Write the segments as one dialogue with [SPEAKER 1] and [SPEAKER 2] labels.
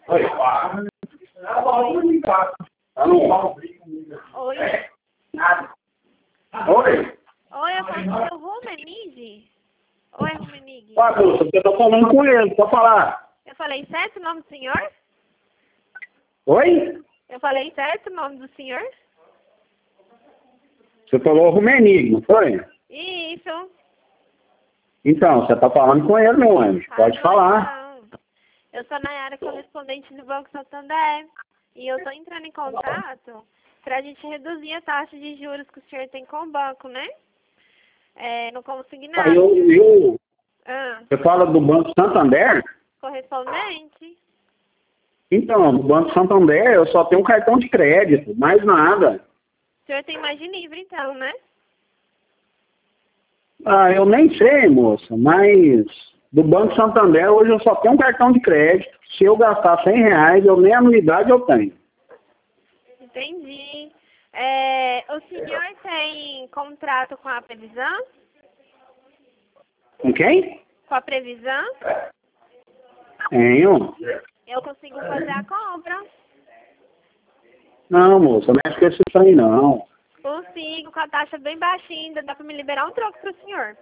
[SPEAKER 1] Oi.
[SPEAKER 2] Oi.
[SPEAKER 1] Oi.
[SPEAKER 2] Oi, eu falo com o Rumenig? Oi, Rumenig.
[SPEAKER 1] Moça, eu tô falando com ele, pode falar.
[SPEAKER 2] Eu falei certo o nome do senhor?
[SPEAKER 1] Oi?
[SPEAKER 2] Eu falei certo o nome do senhor?
[SPEAKER 1] Você falou Rumenig, não foi?
[SPEAKER 2] Isso.
[SPEAKER 1] Então, você tá falando com ele, meu anjo. Pode falar.
[SPEAKER 2] Não. Eu sou Nayara, correspondente do Banco Santander. E eu tô entrando em contato pra gente reduzir a taxa de juros que o senhor tem com o banco, né? No consignado.
[SPEAKER 1] Você fala do Banco Santander?
[SPEAKER 2] Correspondente?
[SPEAKER 1] Então, no Banco Santander eu só tenho um cartão de crédito, mais nada.
[SPEAKER 2] O senhor tem mais de livre, então, né?
[SPEAKER 1] Ah, eu nem sei, moça, mas do Banco Santander hoje eu só tenho um cartão de crédito. Se eu gastar R$ 100, eu nem anuidade eu tenho.
[SPEAKER 2] Entendi. O senhor tem contrato com a Previsão?
[SPEAKER 1] Com quem?
[SPEAKER 2] Com a Previsão?
[SPEAKER 1] Tenho.
[SPEAKER 2] Eu consigo fazer a compra.
[SPEAKER 1] Não, moça, não mexe com esse trem, não.
[SPEAKER 2] Consigo, com a taxa bem baixinha, ainda dá pra me liberar um troco pro senhor.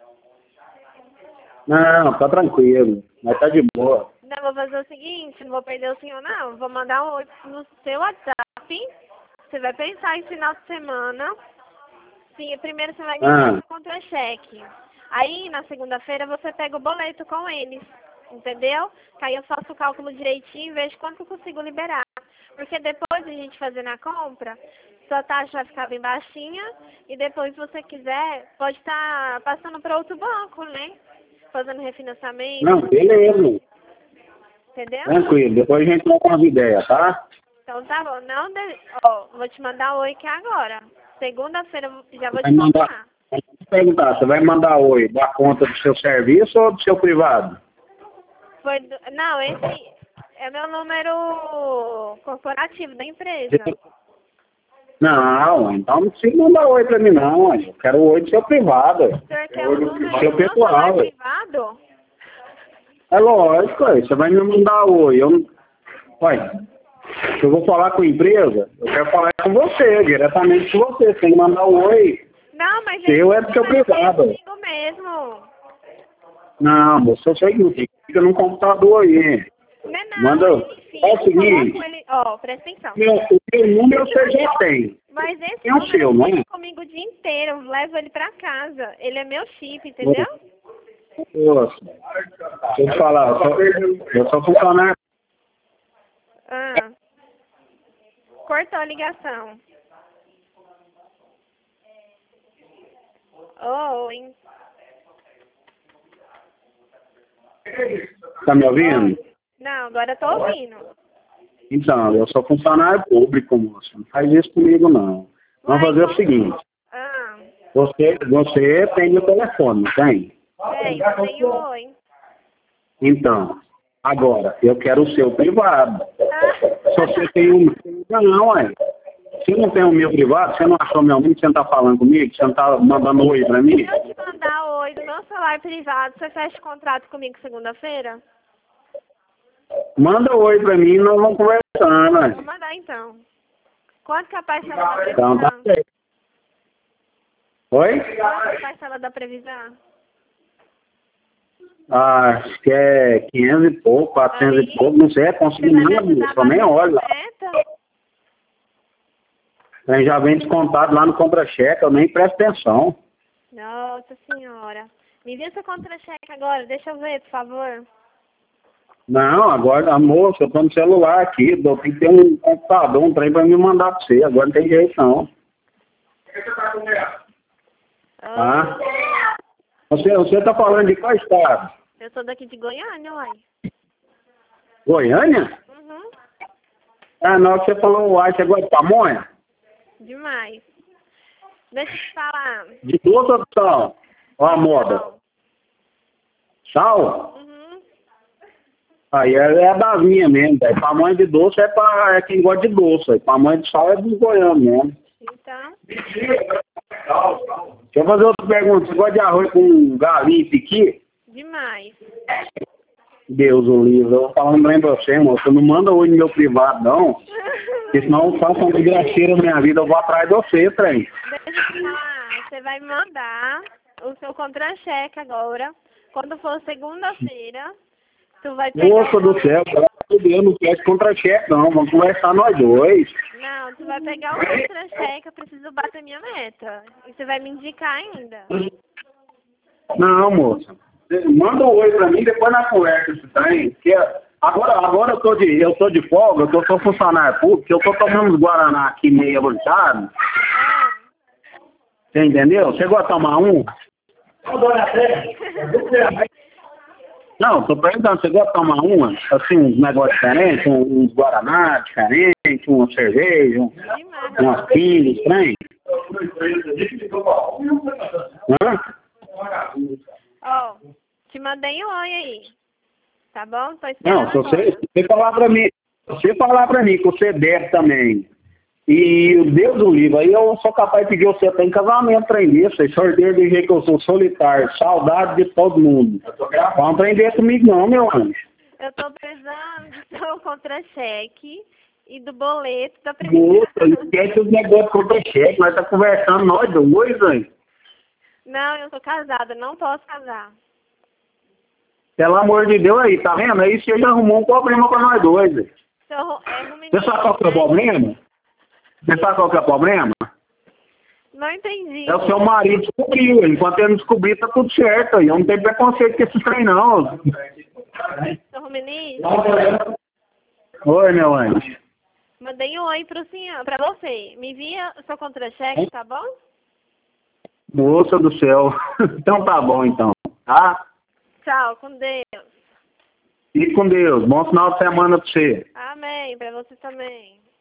[SPEAKER 1] Não, tá tranquilo. Mas tá de boa.
[SPEAKER 2] Não, vou fazer o seguinte, não vou perder o senhor, não. Vou mandar um oi no seu WhatsApp. Você vai pensar em final de semana. Sim, primeiro você vai ganhar o contra-cheque. Aí, na segunda-feira, você pega o boleto com eles. Entendeu? Que aí eu faço o cálculo direitinho e vejo quanto eu consigo liberar. Porque depois de a gente fazer na compra, sua taxa vai ficar bem baixinha. E depois, se você quiser, pode estar passando para outro banco, né? Fazendo refinanciamento.
[SPEAKER 1] Não, beleza.
[SPEAKER 2] Entendeu?
[SPEAKER 1] Tranquilo, depois a gente troca umas ideias, tá?
[SPEAKER 2] Então tá bom. Não vou te mandar oi aqui agora. Segunda-feira eu já vou te
[SPEAKER 1] mandar. Vou te perguntar, você vai mandar oi da conta do seu serviço ou do seu privado?
[SPEAKER 2] Não, esse é meu número corporativo da empresa.
[SPEAKER 1] Não, então não precisa mandar oi pra mim não, eu quero o oi do seu privado.
[SPEAKER 2] O senhor quer o número do
[SPEAKER 1] seu
[SPEAKER 2] seu
[SPEAKER 1] pessoal.
[SPEAKER 2] privado?
[SPEAKER 1] É lógico, você vai me mandar oi. Se eu vou falar com a empresa, eu quero falar com você, diretamente com você, sem mandar o oi.
[SPEAKER 2] Não, mas
[SPEAKER 1] eu é do seu privado.
[SPEAKER 2] comigo mesmo.
[SPEAKER 1] Não, moço, eu sei que fica no computador aí.
[SPEAKER 2] Não,
[SPEAKER 1] manda.
[SPEAKER 2] enfim,
[SPEAKER 1] É o seguinte.
[SPEAKER 2] Presta atenção.
[SPEAKER 1] O seu número você já tem.
[SPEAKER 2] Mas esse
[SPEAKER 1] é o seu, não é?
[SPEAKER 2] Comigo o dia inteiro, eu levo ele pra casa. Ele é meu chip, entendeu?
[SPEAKER 1] Nossa, deixa eu te falar, eu sou funcionário.
[SPEAKER 2] Cortou a ligação. Oi.
[SPEAKER 1] Tá me ouvindo?
[SPEAKER 2] Não, agora eu tô ouvindo.
[SPEAKER 1] Então, eu sou funcionário público, moça. Não faz isso comigo, não. Vamos fazer o seguinte. Você tem meu telefone, não tem?
[SPEAKER 2] Tenho oi.
[SPEAKER 1] Então, agora, eu quero o seu privado. Se você tem um... Não, Se não tem o meu privado, você não achou meu número, você não tá falando comigo, você não tá mandando oi pra mim?
[SPEAKER 2] Se eu te mandar oi do meu celular privado, você fecha contrato comigo segunda-feira?
[SPEAKER 1] Manda oi pra mim e nós vamos conversando,
[SPEAKER 2] Vou mandar então. Quanto que é a parcela da previsão?
[SPEAKER 1] Então, tá certo. Oi?
[SPEAKER 2] Quanto que é a parcela da previsão?
[SPEAKER 1] Acho que é 500 e pouco, 400 e pouco, não sei, consegui nada, só nem olho lá. Já vem descontado lá no contra-cheque, eu nem presto atenção.
[SPEAKER 2] Nossa senhora. Me vê seu contra-cheque agora, deixa eu ver, por favor.
[SPEAKER 1] Não, agora, moça, eu tô no celular aqui, eu tenho que ter um computador, um trem pra me mandar pra você, agora não tem jeito não. Você tá falando de qual estado?
[SPEAKER 2] Eu sou daqui de Goiânia, uai.
[SPEAKER 1] Goiânia?
[SPEAKER 2] Uhum.
[SPEAKER 1] Não, você falou uai, você gosta de pamonha?
[SPEAKER 2] Demais. Deixa eu te falar.
[SPEAKER 1] De doce ou sal? Olha a moda. Sal?
[SPEAKER 2] Uhum.
[SPEAKER 1] Aí é das minhas mesmo, velho. Pamonha de doce é quem gosta de doce, véio. Pamonha de sal é dos goianos mesmo.
[SPEAKER 2] Então?
[SPEAKER 1] Deixa eu fazer outra pergunta. Você gosta de arroz com galinha e piqui?
[SPEAKER 2] Demais.
[SPEAKER 1] Deus o livre. Eu vou falar um trem pra você, moça. Não manda hoje no meu privado, não. Porque senão eu faço uma desgraceira na minha vida. Eu vou atrás de você, trem.
[SPEAKER 2] Deixa eu te falar. Você vai me mandar o seu contra-cheque agora. Quando for segunda-feira, tu vai pegar...
[SPEAKER 1] Moça do céu, eu não quero contra-cheque, não. Vamos conversar nós dois.
[SPEAKER 2] Não, tu vai pegar o contra-cheque, eu preciso bater minha meta. E você vai me indicar ainda.
[SPEAKER 1] Não, moça. Manda um oi pra mim, depois na conversa esse trem. Porque agora eu tô de folga, eu sou funcionário público, eu tô tomando uns Guaraná aqui meio avançado. Você entendeu? Você gosta de tomar um? Não, tô perguntando, você gosta de tomar uma? Assim, uns negócios diferentes, uns Guaraná diferentes, uma cerveja, umas pingas, trem? Hã?
[SPEAKER 2] Ó, te mandei um oi aí. Tá bom? Tô
[SPEAKER 1] Não,
[SPEAKER 2] esperando.
[SPEAKER 1] se você falar pra mim que você deve também, e o Deus do livro, aí eu sou capaz de pedir você até em casamento, trem desse, aí sorteio do jeito que eu sou solitário, saudade de todo mundo. Não aprender comigo não, meu anjo.
[SPEAKER 2] Eu tô precisando do seu contra-cheque e do boleto da primeira.
[SPEAKER 1] Moça, esquece os negócios contra-cheque, nós tá conversando nós dois, hein?
[SPEAKER 2] Não, eu sou casada, não posso casar.
[SPEAKER 1] Pelo amor de Deus aí, tá vendo? Aí você já arrumou um problema pra nós dois, hein? Você sabe qual que é o problema? Você sabe qual que é o problema?
[SPEAKER 2] Não entendi.
[SPEAKER 1] É o seu marido descobriu. Enquanto ele não descobrir, tá tudo certo. Eu não tenho preconceito com esse trem, não.
[SPEAKER 2] Seu Ruminis,
[SPEAKER 1] Oi, meu anjo.
[SPEAKER 2] mandei um oi pro senhor, pra você. Me envia o seu contra-cheque, tá bom?
[SPEAKER 1] Moça do céu. Então tá bom, então. Tá?
[SPEAKER 2] Tchau, com Deus.
[SPEAKER 1] Fique com Deus. Bom final de semana pra você.
[SPEAKER 2] Amém, pra você também.